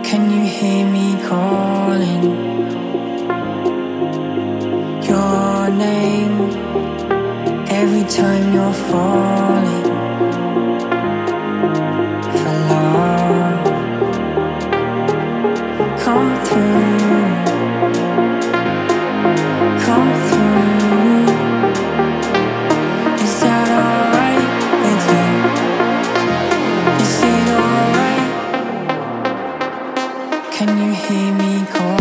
Can you hear me calling your name every time you're falling for love? Come through, come through. Is that alright with you? Is it alright? Can you hear me calling?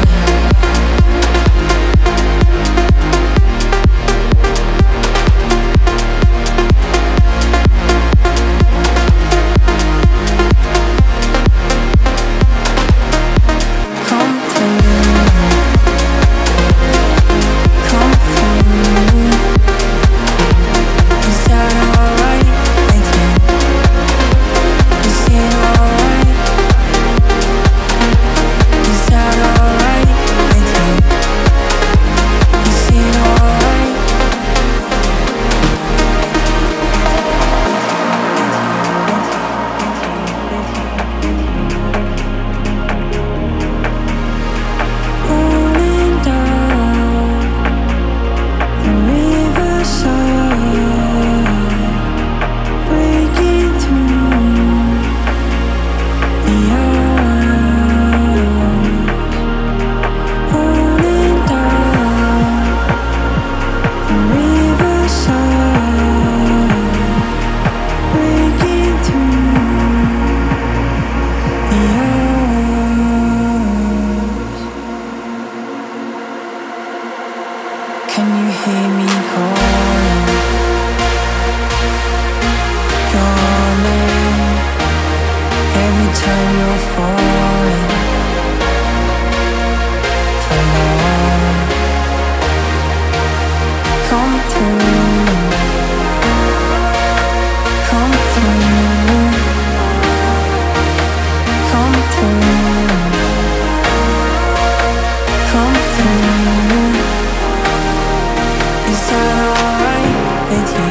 Can you hear me calling your name every time you're falling for love? Come through, come through, come through, come through. Is that alright with you?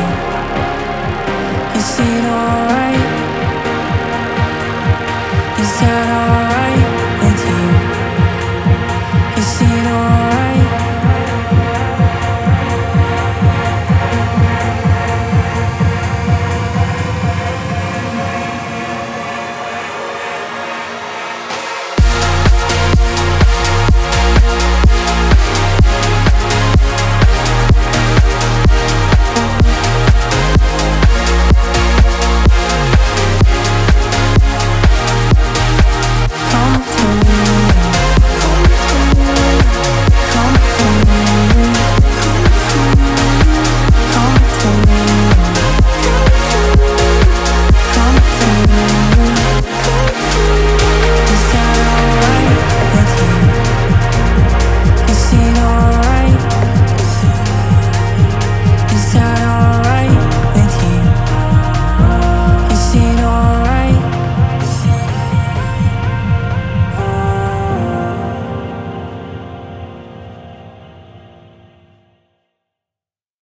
Is it alright? Is that alright?